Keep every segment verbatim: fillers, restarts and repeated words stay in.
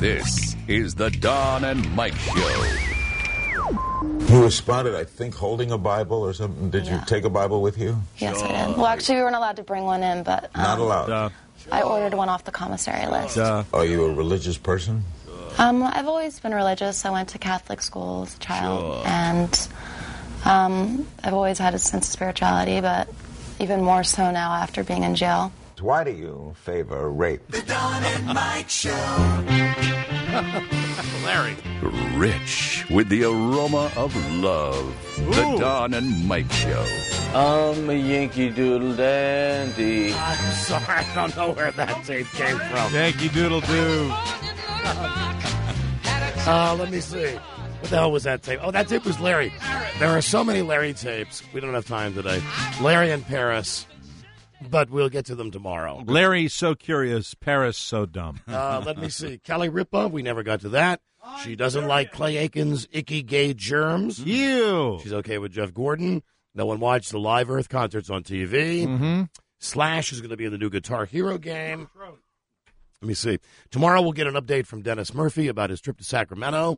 This is the Don and Mike Show. You were spotted, I think, holding a Bible or something. Did Yeah. you take a Bible with you? Yes, I did. Well, actually, we weren't allowed to bring one in, but um, Not allowed. Duh. I ordered one off the commissary list. Duh. Are you a religious person? Um, I've always been religious. I went to Catholic school as a child, and um, I've always had a sense of spirituality, but even more so now after being in jail. Why do you favor rape? The Don and Mike Show. Larry. Rich with the aroma of love. The Ooh. Don and Mike Show. I'm a Yankee Doodle Dandy. I'm sorry, I don't know where that tape came from. Yankee Doodle Doo. Uh, let me see. What the hell was that tape? Oh, that tape was Larry. There are so many Larry tapes. We don't have time today. Larry and Paris, but we'll get to them tomorrow. Larry so curious, Paris so dumb. Uh, let me see. Kelly Ripa, we never got to that. She doesn't like Clay Aiken's icky gay germs. You. She's okay with Jeff Gordon. No one watched the Live Earth concerts on T V. Mm-hmm. Slash is going to be in the new Guitar Hero game. Let me see. Tomorrow we'll get an update from Dennis Murphy about his trip to Sacramento.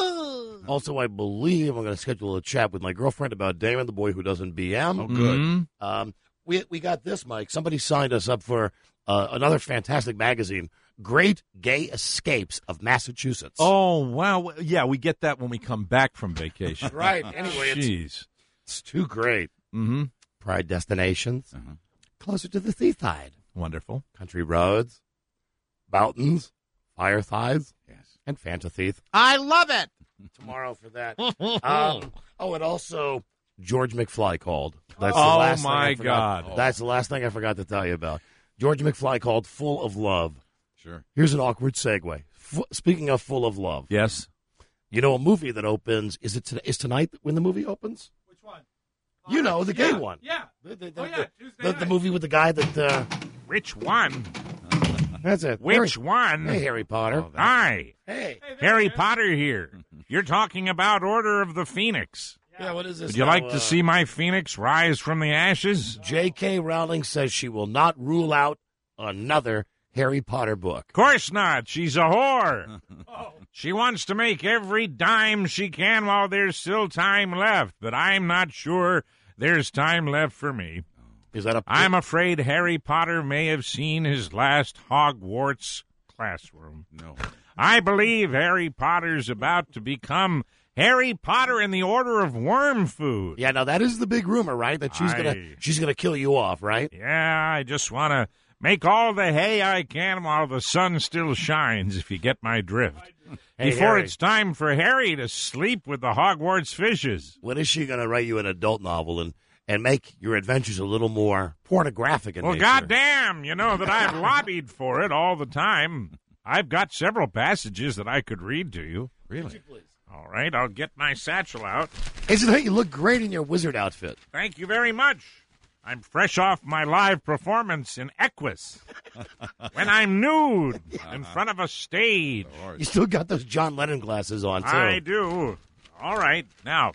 Also, I believe I'm going to schedule a chat with my girlfriend about Damon, the boy who doesn't B M. Oh, good. Mm-hmm. Um, we we got this, Mike. Somebody signed us up for uh, another fantastic magazine, Great Gay Escapes of Massachusetts. Oh, wow. Yeah, we get that when we come back from vacation. Right. Anyway, it's, Jeez. it's too great. Mm-hmm. Pride destinations, Uh-huh. closer to the seaside. Wonderful. Country roads, mountains, fire thighs, Yes. and Fanta Thief. I love it. Tomorrow for that. um, oh, and also George McFly called. That's the Oh, last thing my I forgot. God. That's the last thing I forgot to tell you about. George McFly called Full of Love. Sure. Here's an awkward segue. F- speaking of Full of Love, Yes. you know a movie that opens, is it to- is tonight when the movie opens? Which one? You know, the gay yeah, one. Yeah. The, the, the, Oh, yeah, the- Tuesday the, the night. movie with the guy that, uh, Which one? that's it. Which Harry, one? Hey, Harry Potter. Hi, Hey. Hey, there Harry he is. Potter here. You're talking about Order of the Phoenix. Yeah, what is this? Would you now, like uh, to see my phoenix rise from the ashes? J K. Rowling says she will not rule out another Harry Potter book. Of course not. She's a whore. She wants to make every dime she can while there's still time left, but I'm not sure there's time left for me. Is that a? I'm afraid Harry Potter may have seen his last Hogwarts classroom. No. I believe Harry Potter's about to become Harry Potter in the Order of Worm Food. Yeah, now that is the big rumor, right? That she's gonna Aye. she's gonna kill you off, right? Yeah, I just want to make all the hay I can while the sun still shines, if you get my drift. Hey, Before Harry. it's time for Harry to sleep with the Hogwarts fishes. When is she gonna write you an adult novel and and make your adventures a little more pornographic in Well, nature? goddamn, you know that I've lobbied for it all the time. I've got several passages that I could read to you. Really? All right, I'll get my satchel out. Isn't it? You look great in your wizard outfit. Thank you very much. I'm fresh off my live performance in Equus. When I'm nude in front of a stage. You still got those John Lennon glasses on too. I do. All right. Now,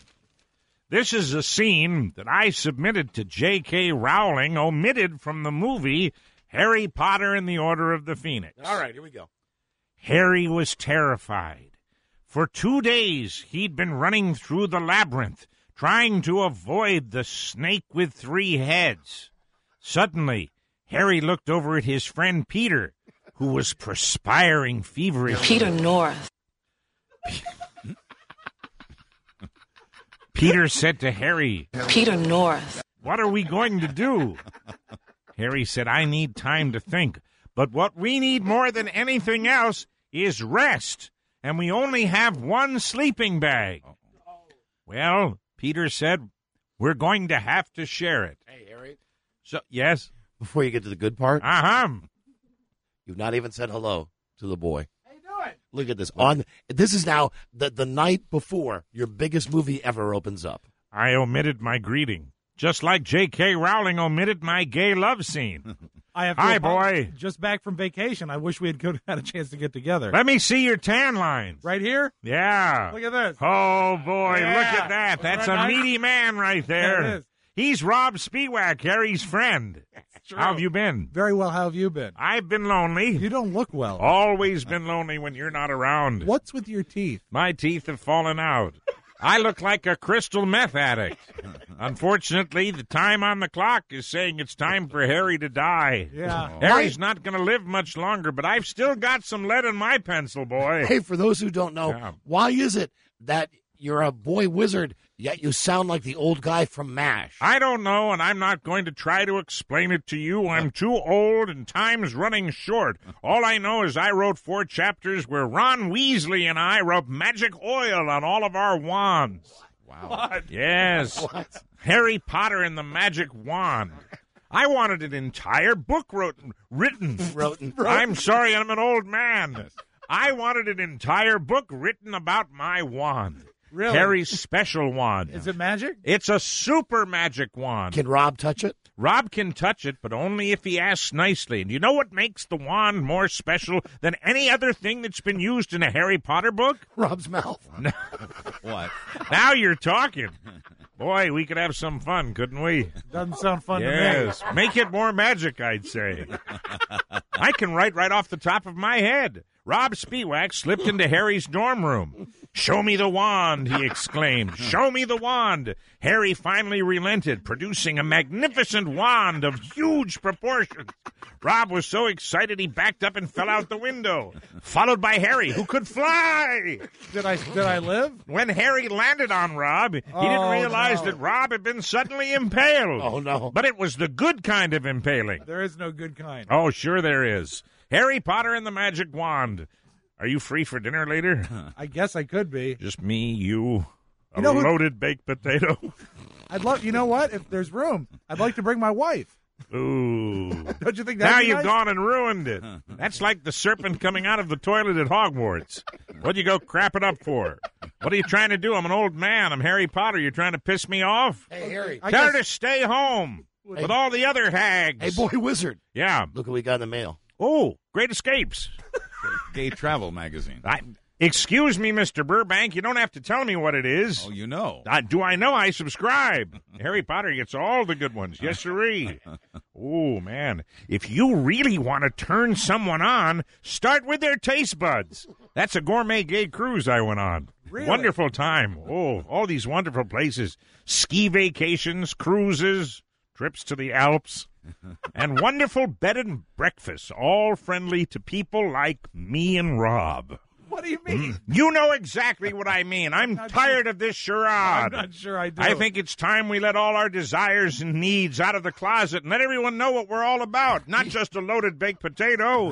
this is a scene that I submitted to J K. Rowling, omitted from the movie Harry Potter and the Order of the Phoenix. All right, here we go. Harry was terrified. For two days, he'd been running through the labyrinth, trying to avoid the snake with three heads. Suddenly, Harry looked over at his friend Peter, who was perspiring feverishly. Peter North. Peter said to Harry, Peter North. "What are we going to do?" Harry said, "I need time to think. But what we need more than anything else is rest. And we only have one sleeping bag." Well, Peter said, "We're going to have to share it." Hey, Harry. So, yes? Before you get to the good part, Uh-huh. you've not even said hello to the boy. How you doing? Look at this. On this is now the the night before your biggest movie ever opens up. I omitted my greeting, just like J K. Rowling omitted my gay love scene. I have to Hi, apologize. boy. Just back from vacation. I wish we had go- had a chance to get together. Let me see your tan lines. Right here? Yeah. Look at this. Oh, boy, Yeah. look at that. That's Right, a nice. meaty man right Yeah, it there. is. He's Rob Spiewak, Harry's friend. true. How have you been? Very well. How have you been? I've been lonely. You don't look well. Always been lonely when you're not around. What's with your teeth? My teeth have fallen out. I look like a crystal meth addict. Unfortunately, the time on the clock is saying it's time for Harry to die. Yeah. Harry's not going to live much longer, but I've still got some lead in my pencil, boy. Hey, for those who don't know, Yeah. why is it that you're a boy wizard, yet you sound like the old guy from MASH? I don't know, and I'm not going to try to explain it to you. I'm too old, and time's running short. All I know is I wrote four chapters where Ron Weasley and I rub magic oil on all of our wands. Wow. What? Yes. What? Harry Potter and the Magic Wand. I wanted an entire book wrote, written. Roten. I'm sorry, I'm an old man. I wanted an entire book written about my wand. Really? Harry's special wand. Is it magic? It's a super magic wand. Can Rob touch it? Rob can touch it, but only if he asks nicely. And you know what makes the wand more special than any other thing that's been used in a Harry Potter book? Rob's mouth. What? Now you're talking. Boy, we could have some fun, couldn't we? Doesn't sound fun Yes. to me. Make it more magic, I'd say. I can write right off the top of my head. Rob Spiewak slipped into Harry's dorm room. "Show me the wand," he exclaimed. "Show me the wand." Harry finally relented, producing a magnificent wand of huge proportions. Rob was so excited he backed up and fell out the window, followed by Harry, who could fly. Did I did I live? When Harry landed on Rob, he Oh, didn't realize no. that Rob had been suddenly impaled. Oh, no. But it was the good kind of impaling. There is no good kind. Oh, sure there is. Harry Potter and the Magic Wand. Are you free for dinner later? I guess I could be. Just me, you, a You know who- loaded baked potato. I'd love. You know what? If there's room, I'd like to bring my wife. Ooh. Don't you think that? Now you've gone and ruined it. That's like the serpent coming out of the toilet at Hogwarts. What'd you go crap it up for? What are you trying to do? I'm an old man. I'm Harry Potter. You're trying to piss me off? Hey, Harry. I Tell her guess- to stay home with all the other hags. Hey, boy wizard. Yeah. Look what we got in the mail. Oh, Great Escapes. Gay travel magazine. I, excuse me, Mister Burbank. You don't have to tell me what it is. Oh, you know. Uh, do I know? I subscribe. Harry Potter gets all the good ones. Yes, sirree. Oh, man. If you really want to turn someone on, start with their taste buds. That's a gourmet gay cruise I went on. Really? Wonderful time. Oh, all these wonderful places. Ski vacations, cruises, trips to the Alps, and wonderful bed and breakfasts, all friendly to people like me and Rob. What do you mean? You know exactly what I mean. I'm not tired of this charade. I'm not sure I do. I think it's time we let all our desires and needs out of the closet and let everyone know what we're all about, not just a loaded baked potato.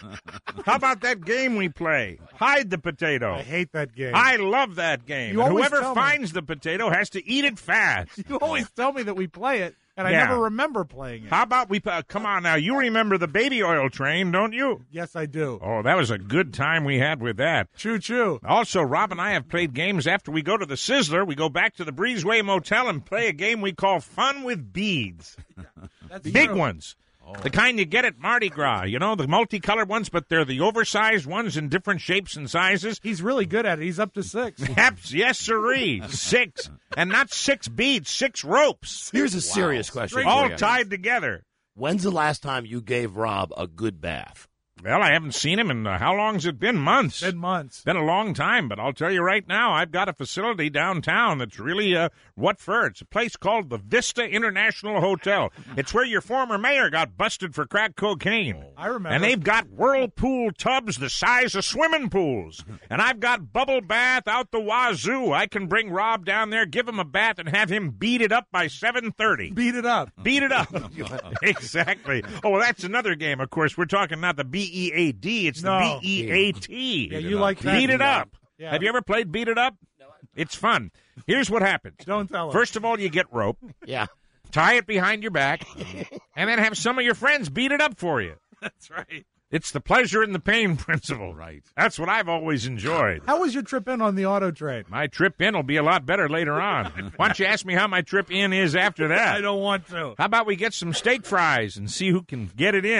How about that game we play? Hide the potato. I hate that game. I love that game. You And always whoever tell me. finds the potato has to eat it fast. You always tell me that we play it, and I Yeah. never remember playing it. How about we... Uh, come on now. You remember the baby oil train, don't you? Yes, I do. Oh, that was a good time we had with that. Choo choo. Also, Rob and I have played games after we go to the Sizzler. We go back to the Breezeway Motel and play a game we call Fun with Beads. That's Big true. ones. The kind you get at Mardi Gras. You know, the multicolored ones, but they're the oversized ones in different shapes and sizes. He's really good at it. He's up to six. Perhaps, yes, sirree. Six. And not six beads, six ropes. Here's a serious question. for All you. tied together. When's the last time you gave Rob a good bath? Well, I haven't seen him in uh, how long's it been? Months. Been months. Been a long time, but I'll tell you right now, I've got a facility downtown that's really uh, what for. It's a place called the Vista International Hotel. It's where your former mayor got busted for crack cocaine. I remember. And they've got whirlpool tubs the size of swimming pools. And I've got bubble bath out the wazoo. I can bring Rob down there, give him a bath, and have him beat it up by seven thirty. Beat it up. Beat it up. Exactly. Oh, well, that's another game, of course. We're talking not the B E A D, it's No. the B E A T. Yeah, you like that. Beat it up. Yeah. Have you ever played Beat It Up? It's fun. Here's what happens. Don't tell him. First of all, you get rope, Yeah. tie it behind your back, and then have some of your friends beat it up for you. That's right. It's the pleasure and the pain principle. Right. That's what I've always enjoyed. How was your trip in on the auto train? My trip in will be a lot better later on. Why don't you ask me how my trip in is after that? I don't want to. How about we get some steak fries and see who can get it in?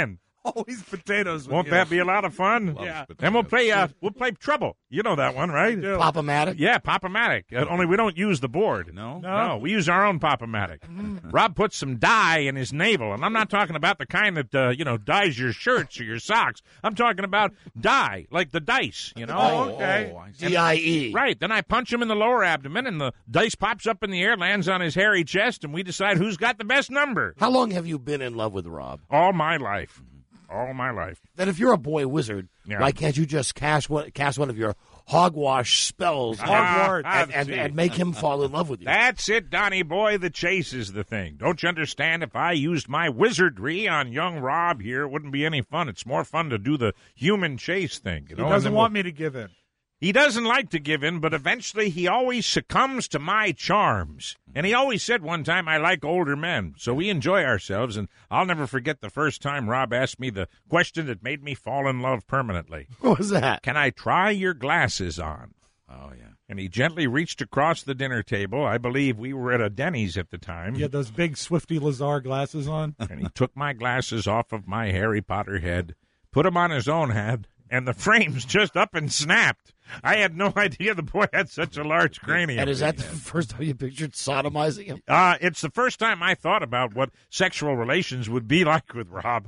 Always potatoes. With Won't you. that be a lot of fun? Loves Yeah. potatoes. And we'll play. Uh, we'll play Trouble. You know that one, right? do. Pop-O-Matic? Yeah, Pop-O-Matic. Uh, only we don't use the board. No? No. No, we use our own Pop-O-Matic. Rob puts some dye in his navel, and I'm not talking about the kind that uh, you know dyes your shirts or your socks. I'm talking about dye, like the dice. You know. Oh, okay. Oh, I see. D I E. Right. Then I punch him in the lower abdomen, and the dice pops up in the air, lands on his hairy chest, and we decide who's got the best number. How long have you been in love with Rob? All my life. All my life. Then if you're a boy wizard, Yeah. why can't you just cast one, cast one of your hogwash spells Ah, and, ah, and, and, see. and make him fall in love with you? That's it, Donnie boy. The chase is the thing. Don't you understand? If I used my wizardry on young Rob here, it wouldn't be any fun. It's more fun to do the human chase thing. You He know? doesn't And then want we'll- me to give in. He doesn't like to give in, but eventually he always succumbs to my charms. And he always said one time, I like older men. So we enjoy ourselves, and I'll never forget the first time Rob asked me the question that made me fall in love permanently. What was that? Can I try your glasses on? Oh, yeah. And he gently reached across the dinner table. I believe we were at a Denny's at the time. You had those big Swifty Lazar glasses on. And he took my glasses off of my Harry Potter head, put them on his own head, and the frames just up and snapped. I had no idea the boy had such a large cranium. And is that the first time you pictured sodomizing him? Uh, it's the first time I thought about what sexual relations would be like with Rob.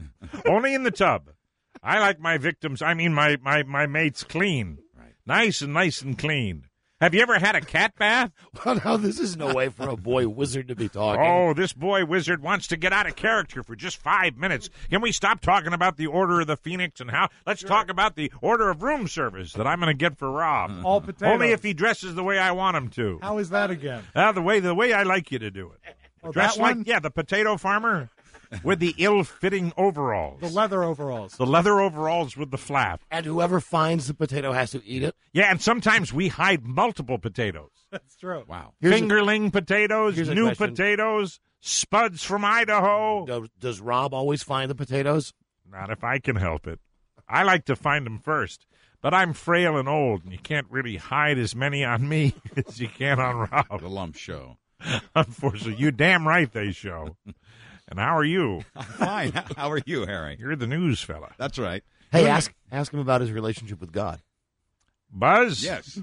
Only in the tub. I like my victims, I mean my, my, my mates clean. Right. Nice and nice and clean. Have you ever had a cat bath? Well, now, this is no way for a boy wizard to be talking. Oh, this boy wizard wants to get out of character for just five minutes. Can we stop talking about the Order of the Phoenix and how? Let's talk about the order of room service that I'm going to get for Rob. All potatoes. Only if he dresses the way I want him to. How is that again? Uh, the way the way I like you to do it. Oh, Dress that like one? yeah, the potato farmer with the ill-fitting overalls. The leather overalls. The leather overalls with the flap. And whoever finds the potato has to eat it? Yeah, and sometimes we hide multiple potatoes. That's true. Wow. Here's a- Fingerling potatoes, here's a new question. potatoes, spuds from Idaho. Does, does Rob always find the potatoes? Not if I can help it. I like to find them first. But I'm frail and old, and you can't really hide as many on me as you can on Rob. The lump show. Unfortunately, you're damn right they show. And how are you? Fine. How are you, Harry? You're the news fella. That's right. Hey, ask ask him about his relationship with God. Buzz? Yes.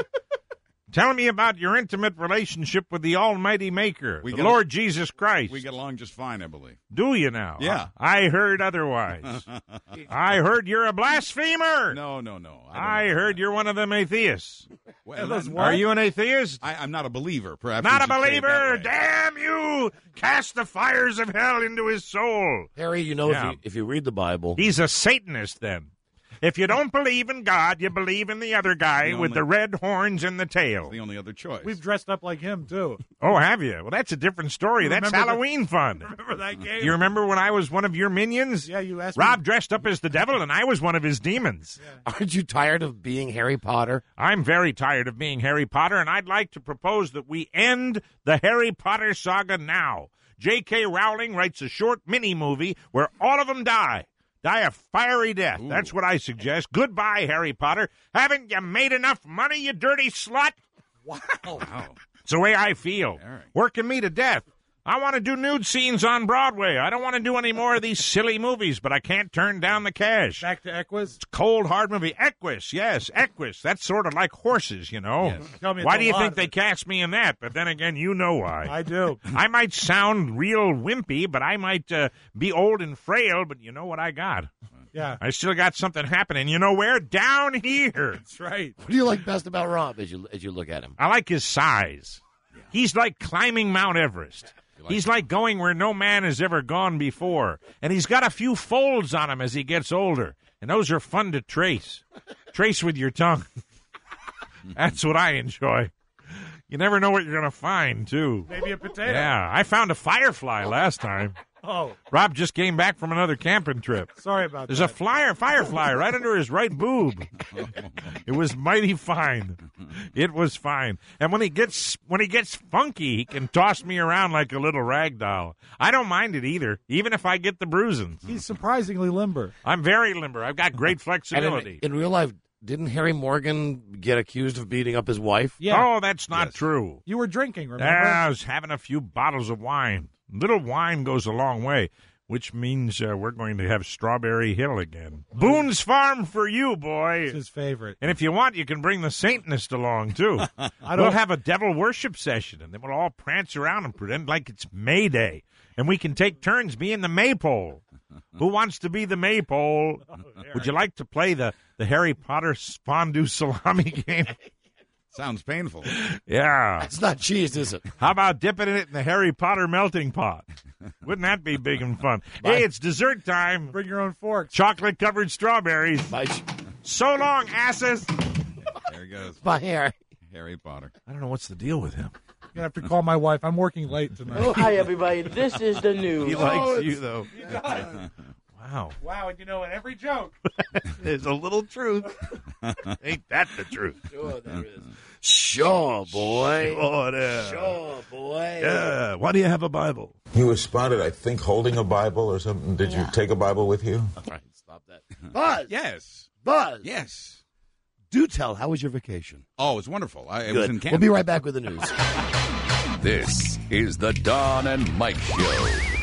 Tell me about your intimate relationship with the Almighty Maker, We the get- Lord Jesus Christ. We get along just fine, I believe. Do you now? Yeah. I heard otherwise. I heard you're a blasphemer. No, no, no. I, don't I know about heard that. you're one of them atheists. Well, those that- what? Are you an atheist? I, I'm not a believer. Perhaps Not we a should say it believer. that way. Damn you! Cast the fires of hell into his soul. Harry, you know, Yeah. if, you, if you read the Bible, He's a Satanist, then. If you don't believe in God, you believe in the other guy The with only- the red horns and the tail. The only other choice. We've dressed up like him, too. Oh, have you? Well, that's a different story. You That's remember the- Halloween fun. Remember that game? You remember when I was one of your minions? Yeah, you asked me- Rob dressed up as the devil, and I was one of his demons. aren't you tired of being Harry Potter? I'm very tired of being Harry Potter, and I'd like to propose that we end the Harry Potter saga now. J K. Rowling writes a short mini-movie where all of them die. Die a fiery death. Ooh. That's what I suggest. Goodbye, Harry Potter. Haven't you made enough money, you dirty slut? Wow. It's the way I feel. All right. Working me to death. I want to do nude scenes on Broadway. I don't want to do any more of these silly movies, but I can't turn down the cash. Back to Equus. Cold, hard movie. Equus, yes, Equus. That's sort of like horses, you know. Yes. Tell me it's Why a do you lot think of they it. cast me in that? But then again, you know why. I do. I might sound real wimpy, but I might uh, be old and frail, but you know what I got? Yeah, I still got something happening. You know where? Down here. that's right. What do you like best about Rob as you as you look at him? I like his size. He's like climbing Mount Everest. He's like going where no man has ever gone before. And he's got a few folds on him as he gets older. And those are fun to trace. Trace with your tongue. That's what I enjoy. You never know what you're going to find, too. Maybe a potato. Yeah, I found a firefly last time. Oh, Rob just came back from another camping trip. sorry about There's a that. flyer firefly right under his right boob. It was mighty fine. It was fine. And when he gets when he gets funky, he can toss me around like a little rag doll. I don't mind it either, even if I get the bruising. He's surprisingly limber. I'm very limber. I've got great And in, flexibility. in real life, didn't Harry Morgan get accused of beating up his wife? Yeah. Oh, that's not Yes. true. You were drinking, remember? Yeah, I was having a few bottles of wine. Little wine goes a long way. which means uh, we're going to have Strawberry Hill again. Boone's Farm for you, boy. It's his favorite. And if you want, you can bring the Satanist along, too. I don't- We'll have a devil worship session, and then we'll all prance around and pretend like it's May Day. And we can take turns being the maypole. Who wants to be the maypole? Would you like to play the, the Harry Potter fondue salami game? Sounds painful. Yeah. It's not cheese, is it? How about dipping it in the Harry Potter melting pot? Wouldn't that be big and fun? Hey, it's dessert time. Bring your own forks. Chocolate-covered strawberries. Bye. So long, asses. There he goes. Bye, Harry. Harry Potter. I don't know what's the deal with him. You're going to have to call my wife. I'm working late tonight. Oh, hi, everybody. This is the news. He likes you, though. Wow. Wow, and you know, in every joke. There's a little truth. Ain't that the truth? Sure, there is. Sure, boy. Oh, it is. Sure, boy. Yeah. Why do you have a Bible? You were spotted, I think, holding a Bible or something. Did you Yeah. take a Bible with you? All right, stop that. Buzz. Yes. Buzz. Yes. Do tell, how was your vacation? Oh, it's wonderful. I, it Good. was in We'll Canada. be right back with the news. This is the Don and Mike Show.